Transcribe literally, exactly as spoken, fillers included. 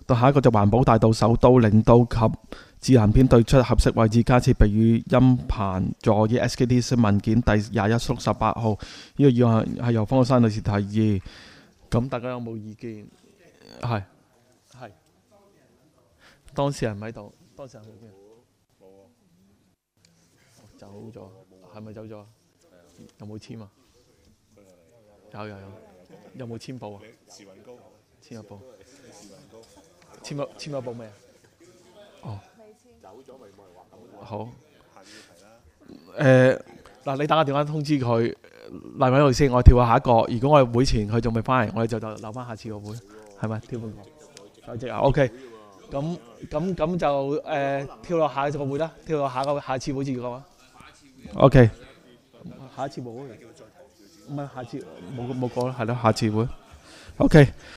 到下一個就環保大道首都領導及智行編對出合適位置加設避雨音棚座椅 S K T 文件第廿一縮十八號。呢個議案係由方國珊女士提議。咁大家有冇意見？係係。當事人唔喺度，當事人去邊？冇啊。走咗，係咪走咗啊？有冇簽啊？有有有。有冇簽報啊？簽咗報。簽咗簽咗報未啊？哦。好。誒嗱，你打個電話通知佢，例喺度先，我跳下下一個。如果我哋會前佢仲未翻嚟，我哋就就留翻下次個會，係咪？跳半個。再即啊 ，OK。咁咁咁就誒跳落下一個會啦，跳落下個下次會至講啊。OK。下一次冇會。唔係下次冇冇講啦，係咯，下次會。OK。